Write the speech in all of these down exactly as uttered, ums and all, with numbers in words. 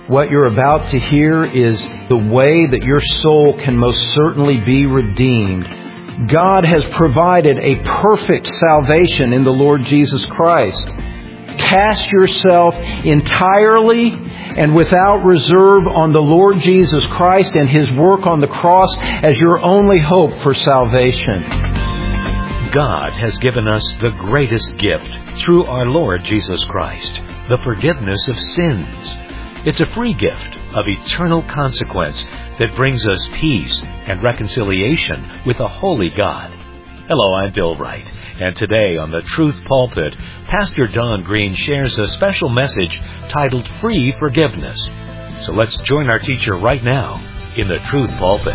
What you're about to hear is the way that your soul can most certainly be redeemed. God has provided a perfect salvation in the Lord Jesus Christ. Cast yourself entirely and without reserve on the Lord Jesus Christ and His work on the cross as your only hope for salvation. God has given us the greatest gift through our Lord Jesus Christ, the forgiveness of sins. It's a free gift of eternal consequence that brings us peace and reconciliation with a holy God. Hello, I'm Bill Wright, and today on the Truth Pulpit, Pastor Don Green shares a special message titled Free Forgiveness. So let's join our teacher right now in the Truth Pulpit.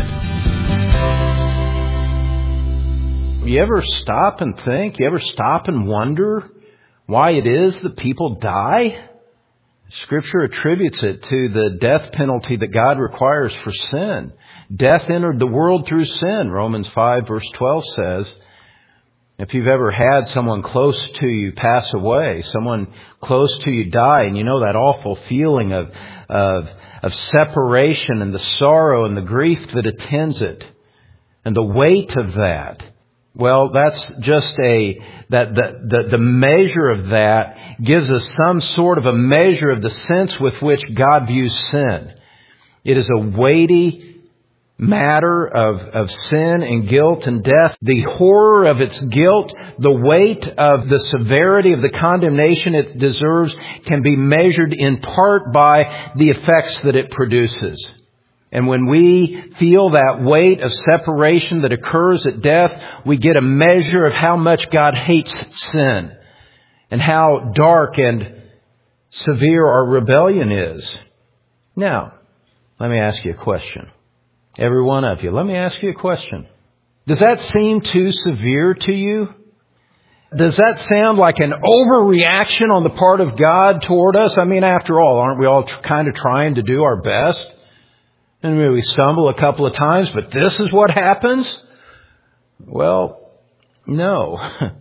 You ever stop and think? You ever stop and wonder why it is that people die? Scripture attributes it to the death penalty that God requires for sin. Death entered the world through sin, Romans five verse twelve says. If you've ever had someone close to you pass away, someone close to you die, and you know that awful feeling of, of, of separation and the sorrow and the grief that attends it, and the weight of that. Well, that's just a, that the, the, the measure of that gives us some sort of a measure of the sense with which God views sin. It is a weighty matter of, of sin and guilt and death. The horror of its guilt, the weight of the severity of the condemnation it deserves can be measured in part by the effects that it produces. And when we feel that weight of separation that occurs at death, we get a measure of how much God hates sin and how dark and severe our rebellion is. Now, let me ask you a question. Every one of you, let me ask you a question. Does that seem too severe to you? Does that sound like an overreaction on the part of God toward us? I mean, after all, aren't we all tr- kind of trying to do our best? And maybe we stumble a couple of times, but this is what happens? Well, no.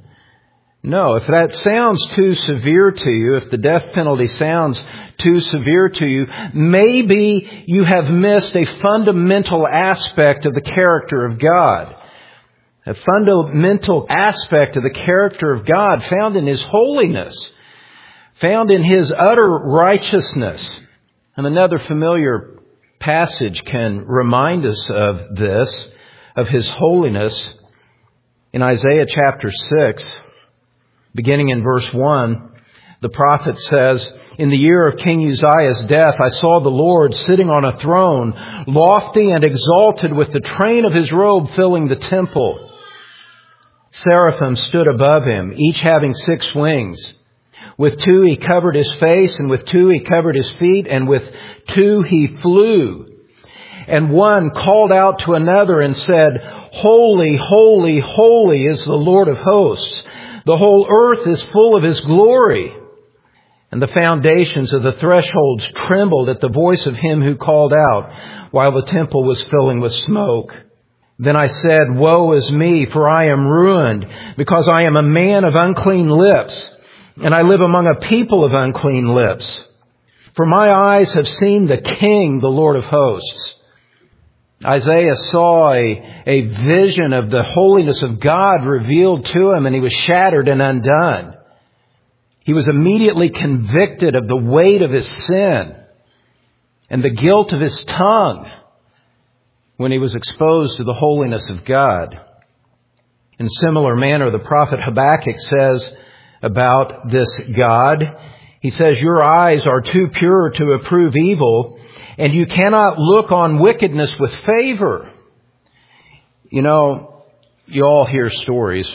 No, if that sounds too severe to you, if the death penalty sounds too severe to you, maybe you have missed a fundamental aspect of the character of God. A fundamental aspect of the character of God found in His holiness, found in His utter righteousness. And another familiar passage can remind us of this, of His holiness. In Isaiah chapter six, beginning in verse one, the prophet says, "In the year of King Uzziah's death, I saw the Lord sitting on a throne, lofty and exalted, with the train of His robe filling the temple. Seraphim stood above Him, each having six wings. With two He covered His face, and with two He covered His feet, and with two He flew. And one called out to another and said, 'Holy, holy, holy is the Lord of hosts. The whole earth is full of His glory.' And the foundations of the thresholds trembled at the voice of Him who called out, while the temple was filling with smoke. Then I said, 'Woe is me, for I am ruined, because I am a man of unclean lips, and I live among a people of unclean lips. For my eyes have seen the King, the Lord of hosts.'" Isaiah saw a, a vision of the holiness of God revealed to him, and he was shattered and undone. He was immediately convicted of the weight of his sin and the guilt of his tongue when he was exposed to the holiness of God. In similar manner, the prophet Habakkuk says about this God, he says, "Your eyes are too pure to approve evil, and you cannot look on wickedness with favor." You know, you all hear stories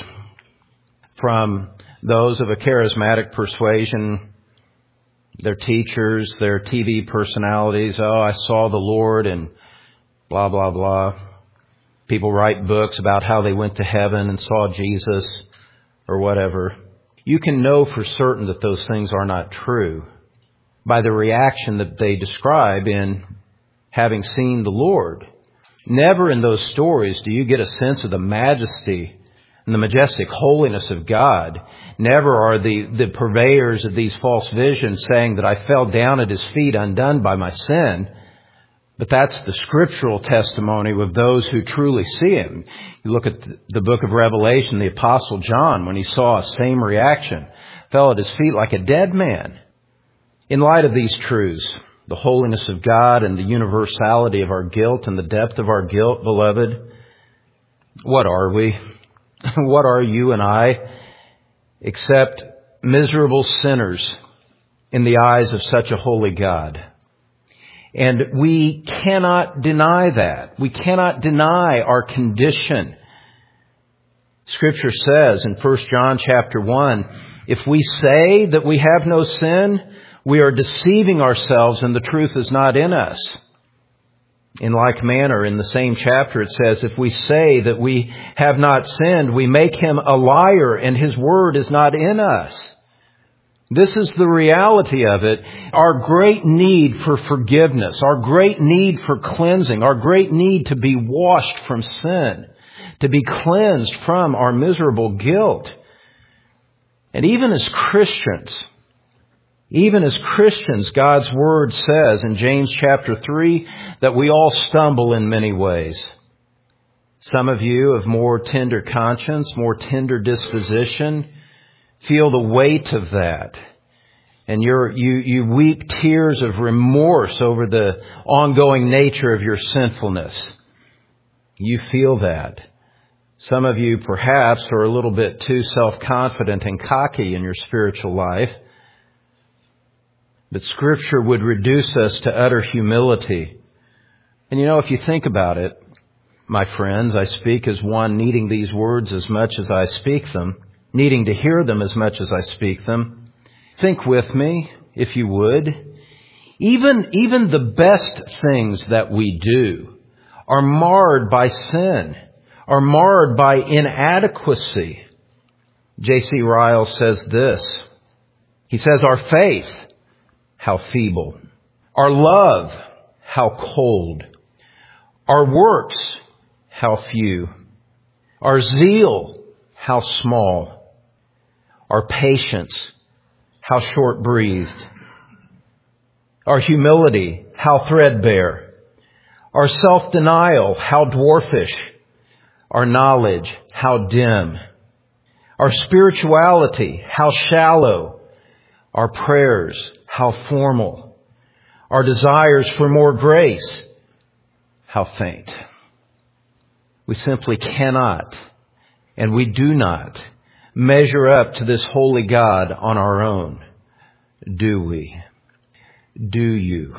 from those of a charismatic persuasion, their teachers, their T V personalities. "Oh, I saw the Lord," and blah, blah, blah. People write books about how they went to heaven and saw Jesus or whatever. You can know for certain that those things are not true by the reaction that they describe in having seen the Lord. Never in those stories do you get a sense of the majesty and the majestic holiness of God. Never are the, the purveyors of these false visions saying that I fell down at His feet undone by my sin. But that's the scriptural testimony of those who truly see Him. You look at the book of Revelation, the Apostle John, when he saw a same reaction, fell at His feet like a dead man. In light of these truths, the holiness of God and the universality of our guilt and the depth of our guilt, beloved, what are we? What are you and I except miserable sinners in the eyes of such a holy God? And we cannot deny that. We cannot deny our condition. Scripture says in First John chapter one, if we say that we have no sin, we are deceiving ourselves and the truth is not in us. In like manner, in the same chapter, it says, if we say that we have not sinned, we make Him a liar and His word is not in us. This is the reality of it. Our great need for forgiveness, our great need for cleansing, our great need to be washed from sin, to be cleansed from our miserable guilt. And even as Christians, even as Christians, God's Word says in James chapter three that we all stumble in many ways. Some of you of more tender conscience, more tender disposition, feel the weight of that. And you're, you, you weep tears of remorse over the ongoing nature of your sinfulness. You feel that. Some of you perhaps are a little bit too self-confident and cocky in your spiritual life. But Scripture would reduce us to utter humility. And you know, if you think about it, my friends, I speak as one needing these words as much as I speak them, needing to hear them as much as I speak them. Think with me, if you would. Even, even the best things that we do are marred by sin, are marred by inadequacy. J C Ryle says this. He says, our faith, how feeble. Our love, how cold. Our works, how few. Our zeal, how small. Our patience, how short-breathed. Our humility, how threadbare. Our self-denial, how dwarfish. Our knowledge, how dim. Our spirituality, how shallow. Our prayers, how formal. Our desires for more grace, how faint. We simply cannot, and we do not, measure up to this holy God on our own. Do we? Do you?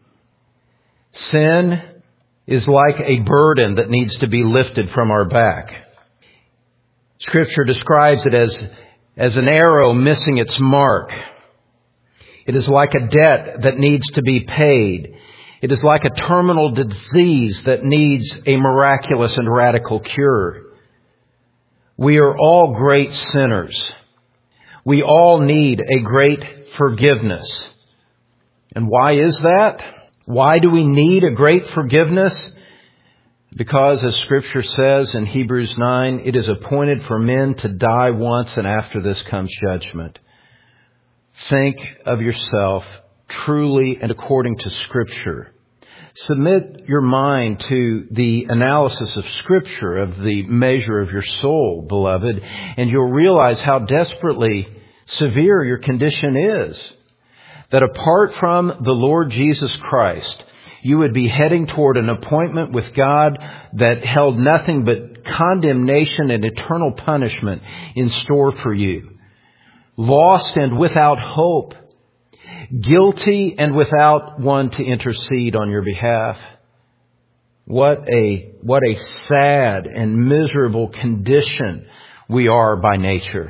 Sin is like a burden that needs to be lifted from our back. Scripture describes it as, as an arrow missing its mark. It is like a debt that needs to be paid. It is like a terminal disease that needs a miraculous and radical cure. We are all great sinners. We all need a great forgiveness. And why is that? Why do we need a great forgiveness? Because, as Scripture says in Hebrews nine, it is appointed for men to die once, and after this comes judgment. Think of yourself truly and according to Scripture. Submit your mind to the analysis of Scripture, of the measure of your soul, beloved, and you'll realize how desperately severe your condition is. That apart from the Lord Jesus Christ, you would be heading toward an appointment with God that held nothing but condemnation and eternal punishment in store for you. Lost and without hope. Guilty and without one to intercede on your behalf. What a, what a sad and miserable condition we are by nature.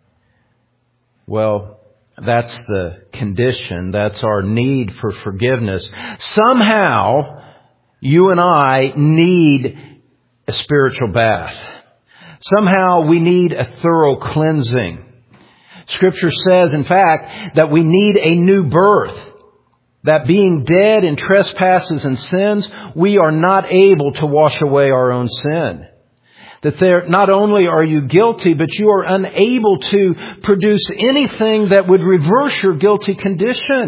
Well, that's the condition. That's our need for forgiveness. Somehow, you and I need a spiritual bath. Somehow we need a thorough cleansing. Scripture says, in fact, that we need a new birth. That being dead in trespasses and sins, we are not able to wash away our own sin. That there, not only are you guilty, but you are unable to produce anything that would reverse your guilty condition.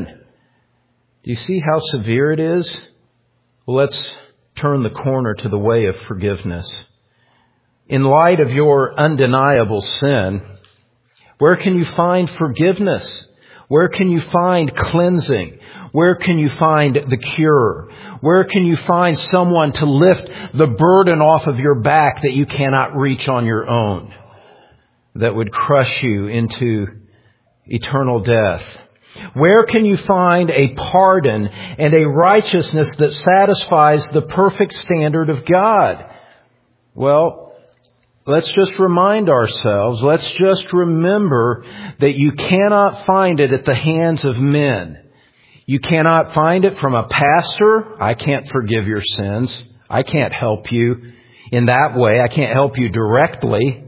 Do you see how severe it is? Well, let's turn the corner to the way of forgiveness. In light of your undeniable sin, where can you find forgiveness? Where can you find cleansing? Where can you find the cure? Where can you find someone to lift the burden off of your back that you cannot reach on your own, that would crush you into eternal death? Where can you find a pardon and a righteousness that satisfies the perfect standard of God? Well, let's just remind ourselves, let's just remember that you cannot find it at the hands of men. You cannot find it from a pastor. I can't forgive your sins. I can't help you in that way. I can't help you directly.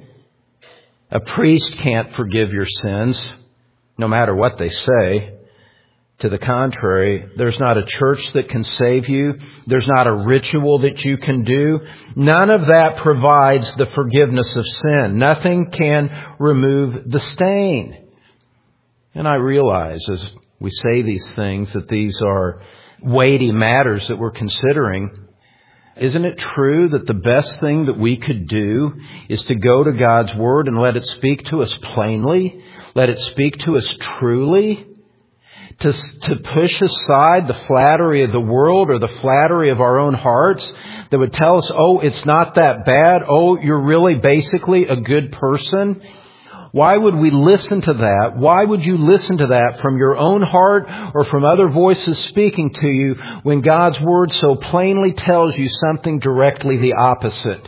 A priest can't forgive your sins, no matter what they say. To the contrary, there's not a church that can save you. There's not a ritual that you can do. None of that provides the forgiveness of sin. Nothing can remove the stain. And I realize as we say these things that these are weighty matters that we're considering. Isn't it true that the best thing that we could do is to go to God's Word and let it speak to us plainly? Let it speak to us truly? To, to push aside the flattery of the world or the flattery of our own hearts that would tell us, oh, it's not that bad. Oh, you're really basically a good person. Why would we listen to that? Why would you listen to that from your own heart or from other voices speaking to you when God's Word so plainly tells you something directly the opposite?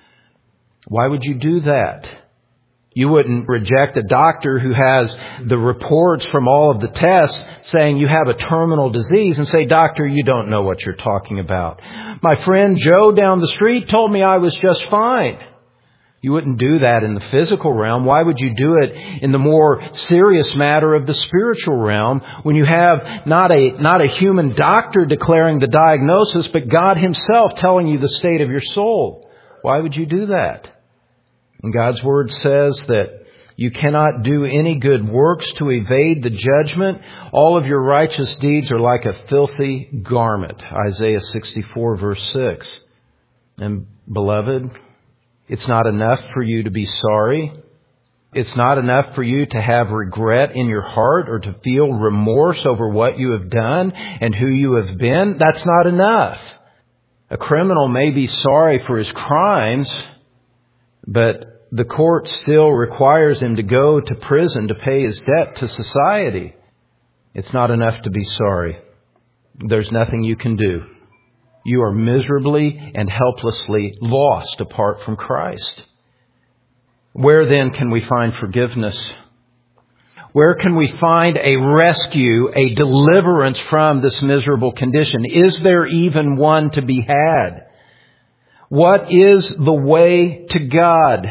Why would you do that? You wouldn't reject a doctor who has the reports from all of the tests saying you have a terminal disease and say, doctor, you don't know what you're talking about. My friend Joe down the street told me I was just fine. You wouldn't do that in the physical realm. Why would you do it in the more serious matter of the spiritual realm when you have not a, not a human doctor declaring the diagnosis, but God Himself telling you the state of your soul? Why would you do that? And God's Word says that you cannot do any good works to evade the judgment. All of your righteous deeds are like a filthy garment. Isaiah sixty-four verse six. And beloved, it's not enough for you to be sorry. It's not enough for you to have regret in your heart or to feel remorse over what you have done and who you have been. That's not enough. A criminal may be sorry for his crimes, but the court still requires him to go to prison to pay his debt to society. It's not enough to be sorry. There's nothing you can do. You are miserably and helplessly lost apart from Christ. Where then can we find forgiveness? Where can we find a rescue, a deliverance from this miserable condition? Is there even one to be had? What is the way to God?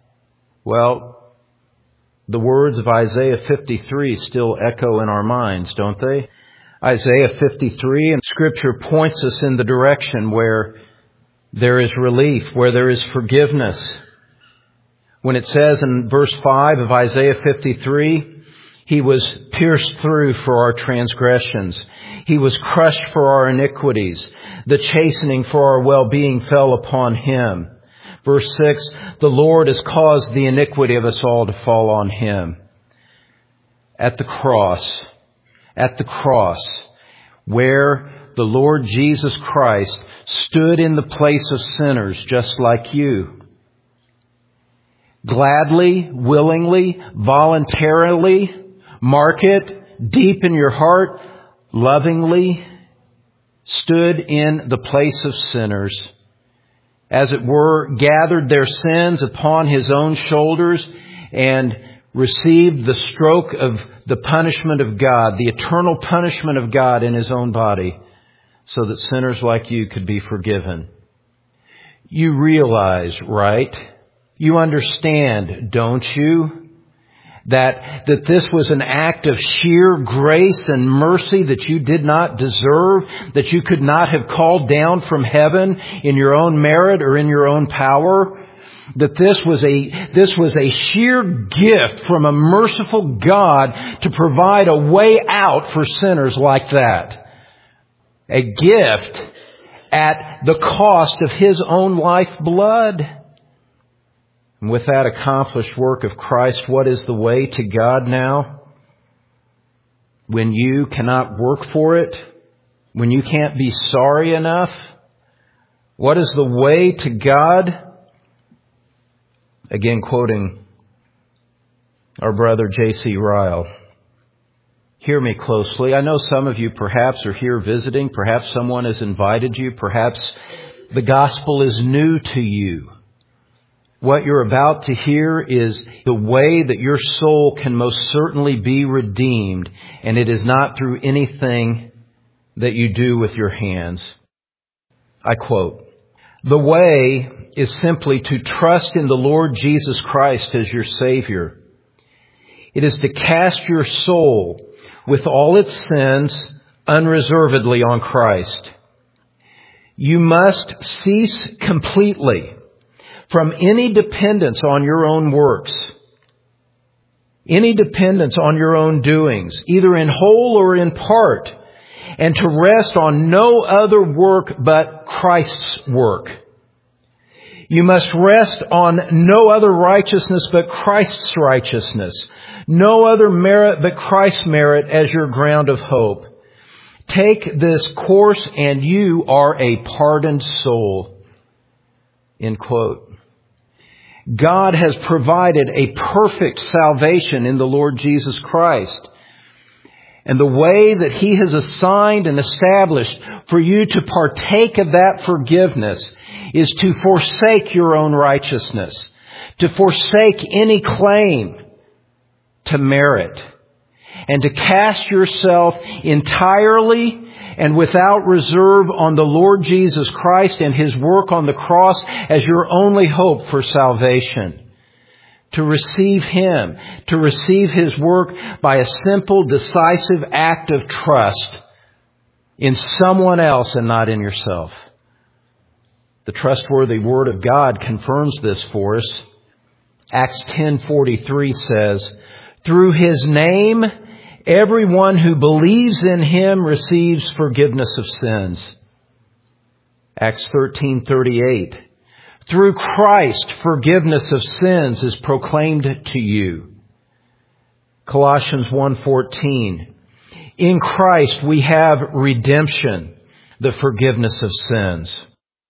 Well, the words of Isaiah fifty-three still echo in our minds, don't they? Isaiah fifty-three, and Scripture points us in the direction where there is relief, where there is forgiveness. When it says in verse five of Isaiah fifty-three, He was pierced through for our transgressions. He was crushed for our iniquities. The chastening for our well-being fell upon Him. Verse six, the Lord has caused the iniquity of us all to fall on Him. At the cross, at the cross, where the Lord Jesus Christ stood in the place of sinners just like you, gladly, willingly, voluntarily, mark it deep in your heart, lovingly stood in the place of sinners, as it were, gathered their sins upon His own shoulders and received the stroke of the punishment of God, the eternal punishment of God in His own body, so that sinners like you could be forgiven. You realize, right? You understand, don't you? That, that this was an act of sheer grace and mercy that you did not deserve, that you could not have called down from heaven in your own merit or in your own power. that this was a, this was a sheer gift from a merciful God to provide a way out for sinners like that. A gift at the cost of His own lifeblood. And with that accomplished work of Christ, what is the way to God now? When you cannot work for it, when you can't be sorry enough, what is the way to God? Again, quoting our brother J C Ryle. Hear me closely. I know some of you perhaps are here visiting. Perhaps someone has invited you. Perhaps the gospel is new to you. What you're about to hear is the way that your soul can most certainly be redeemed, and it is not through anything that you do with your hands. I quote, "The way is simply to trust in the Lord Jesus Christ as your Savior. It is to cast your soul with all its sins unreservedly on Christ. You must cease completely from any dependence on your own works, any dependence on your own doings, either in whole or in part, and to rest on no other work but Christ's work. You must rest on no other righteousness but Christ's righteousness, no other merit but Christ's merit as your ground of hope. Take this course and you are a pardoned soul." End quote. God has provided a perfect salvation in the Lord Jesus Christ. And the way that He has assigned and established for you to partake of that forgiveness is to forsake your own righteousness, to forsake any claim to merit, and to cast yourself entirely and without reserve on the Lord Jesus Christ and His work on the cross as your only hope for salvation. To receive Him, to receive His work by a simple, decisive act of trust in someone else and not in yourself. The trustworthy Word of God confirms this for us. Acts ten forty-three says, "Through His name, everyone who believes in Him receives forgiveness of sins." Acts thirteen thirty-eight. "Through Christ, forgiveness of sins is proclaimed to you." Colossians one fourteen. "In Christ we have redemption, the forgiveness of sins."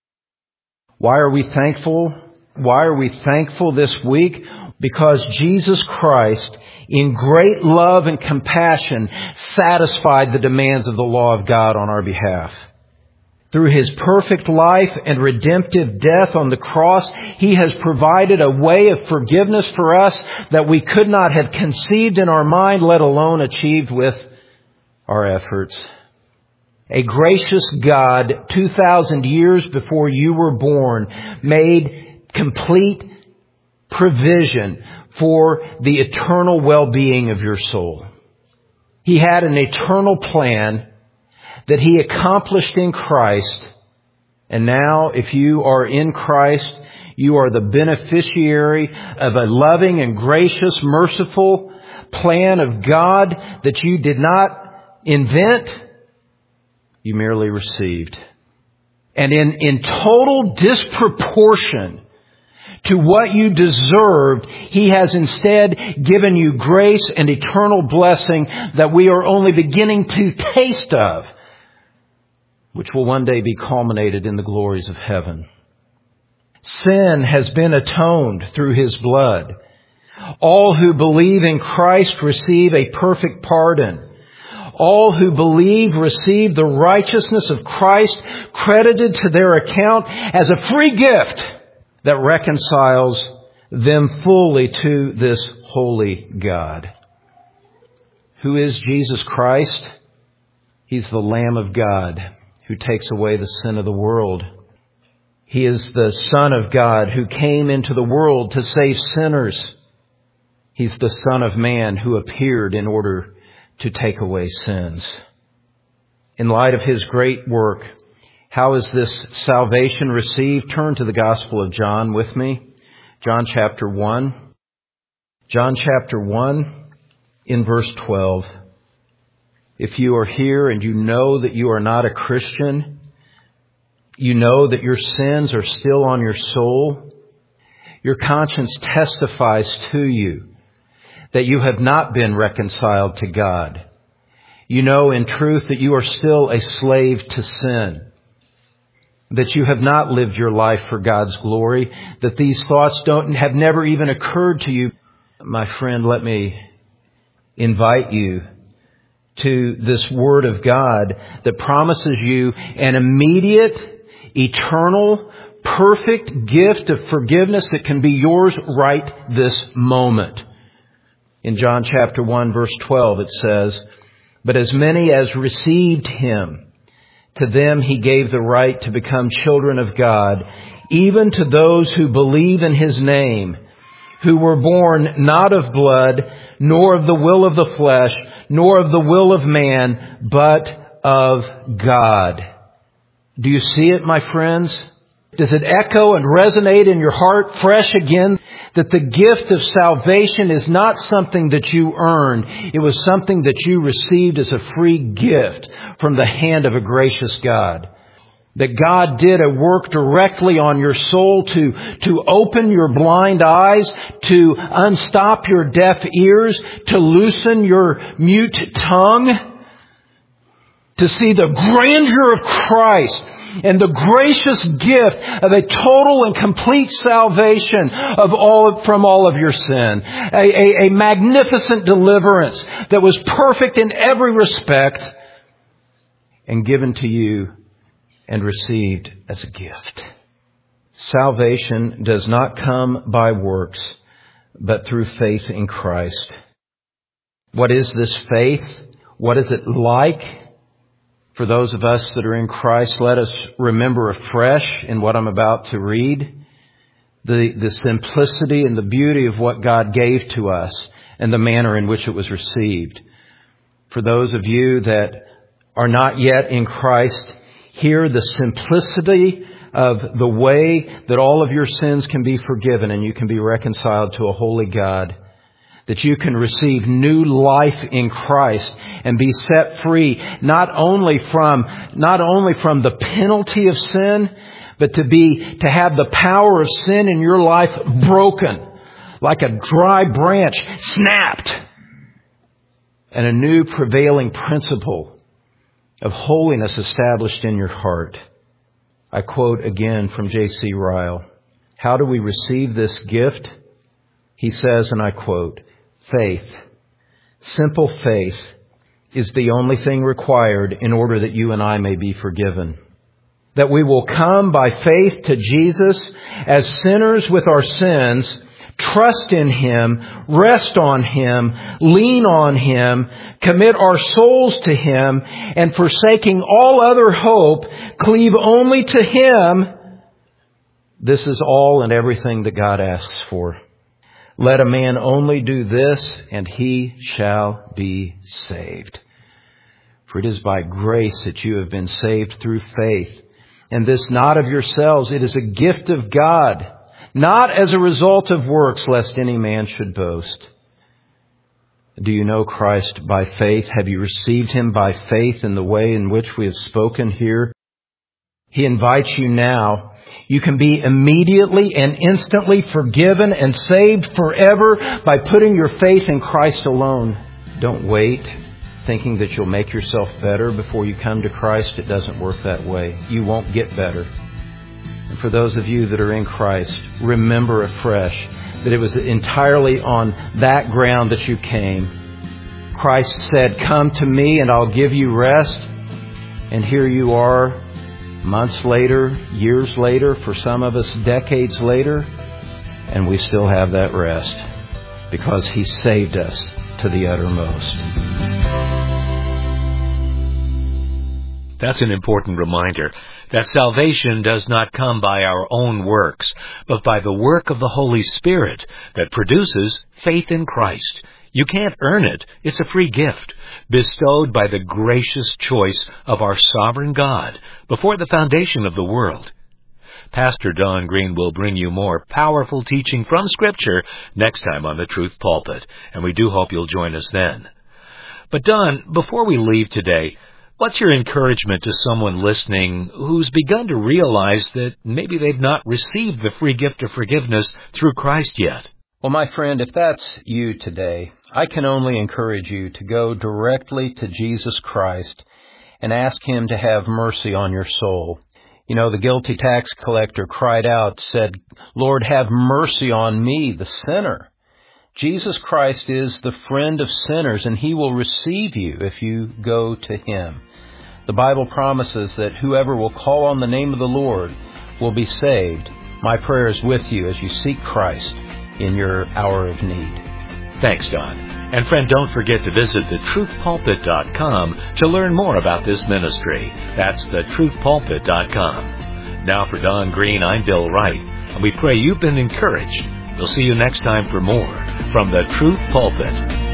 Why are we thankful? Why are we thankful this week? Because Jesus Christ, in great love and compassion, satisfied the demands of the law of God on our behalf. Through His perfect life and redemptive death on the cross, He has provided a way of forgiveness for us that we could not have conceived in our mind, let alone achieved with our efforts. A gracious God, two thousand years before you were born, made complete provision for the eternal well-being of your soul. He had an eternal plan that He accomplished in Christ. And now, if you are in Christ, you are the beneficiary of a loving and gracious, merciful plan of God that you did not invent, you merely received. And in, in total disproportion to what you deserved, He has instead given you grace and eternal blessing that we are only beginning to taste of, which will one day be culminated in the glories of heaven. Sin has been atoned through His blood. All who believe in Christ receive a perfect pardon. All who believe receive the righteousness of Christ credited to their account as a free gift that reconciles them fully to this holy God. Who is Jesus Christ? He's the Lamb of God who takes away the sin of the world. He is the Son of God who came into the world to save sinners. He's the Son of Man who appeared in order to take away sins. In light of His great work, how is this salvation received? Turn to the Gospel of John with me. John chapter one. John chapter one in verse twelve. If you are here and you know that you are not a Christian, you know that your sins are still on your soul, your conscience testifies to you that you have not been reconciled to God. You know in truth that you are still a slave to sin, that you have not lived your life for God's glory, that these thoughts don't have never even occurred to you. My friend, let me invite you to this Word of God that promises you an immediate, eternal, perfect gift of forgiveness that can be yours right this moment. In John chapter one, verse twelve, it says, "But as many as received Him, to them He gave the right to become children of God, even to those who believe in His name, who were born not of blood, nor of the will of the flesh, nor of the will of man, but of God." Do you see it, my friends? Does it echo and resonate in your heart fresh again that the gift of salvation is not something that you earned? It was something that you received as a free gift from the hand of a gracious God. That God did a work directly on your soul to, to open your blind eyes, to unstop your deaf ears, to loosen your mute tongue, to see the grandeur of Christ and the gracious gift of a total and complete salvation of all from all of your sin. A, a, a magnificent deliverance that was perfect in every respect and given to you and received as a gift. Salvation does not come by works, but through faith in Christ. What is this faith? What is it like? For those of us that are in Christ, let us remember afresh in what I'm about to read, the, the simplicity and the beauty of what God gave to us and the manner in which it was received. For those of you that are not yet in Christ, hear the simplicity of the way that all of your sins can be forgiven and you can be reconciled to a holy God. That you can receive new life in Christ and be set free not only from, not only from the penalty of sin, but to be, to have the power of sin in your life broken like a dry branch snapped, and a new prevailing principle of holiness established in your heart. I quote again from J C Ryle. How do we receive this gift? He says, and I quote, "Faith, simple faith, is the only thing required in order that you and I may be forgiven. That we will come by faith to Jesus as sinners with our sins, trust in Him, rest on Him, lean on Him, commit our souls to Him, and forsaking all other hope, cleave only to Him. This is all and everything that God asks for. Let a man only do this, and he shall be saved. For it is by grace that you have been saved through faith. And this not of yourselves, it is a gift of God, not as a result of works, lest any man should boast." Do you know Christ by faith? Have you received Him by faith in the way in which we have spoken here? He invites you now. You can be immediately and instantly forgiven and saved forever by putting your faith in Christ alone. Don't wait thinking that you'll make yourself better before you come to Christ. It doesn't work that way. You won't get better. And for those of you that are in Christ, remember afresh that it was entirely on that ground that you came. Christ said, "Come to me and I'll give you rest." And here you are, months later, years later, for some of us decades later, and we still have that rest because He saved us to the uttermost. That's an important reminder that salvation does not come by our own works, but by the work of the Holy Spirit that produces faith in Christ. You can't earn it. It's a free gift, bestowed by the gracious choice of our sovereign God before the foundation of the world. Pastor Don Green will bring you more powerful teaching from Scripture next time on the Truth Pulpit, and we do hope you'll join us then. But Don, before we leave today, what's your encouragement to someone listening who's begun to realize that maybe they've not received the free gift of forgiveness through Christ yet? Well, my friend, if that's you today, I can only encourage you to go directly to Jesus Christ and ask Him to have mercy on your soul. You know, the guilty tax collector cried out, said, "Lord, have mercy on me, the sinner." Jesus Christ is the friend of sinners, and He will receive you if you go to Him. The Bible promises that whoever will call on the name of the Lord will be saved. My prayer is with you as you seek Christ in your hour of need. Thanks, Don. And friend, don't forget to visit the truth pulpit dot com to learn more about this ministry. That's the truth pulpit dot com. Now for Don Green, I'm Bill Wright, and we pray you've been encouraged. We'll see you next time for more from the Truth Pulpit.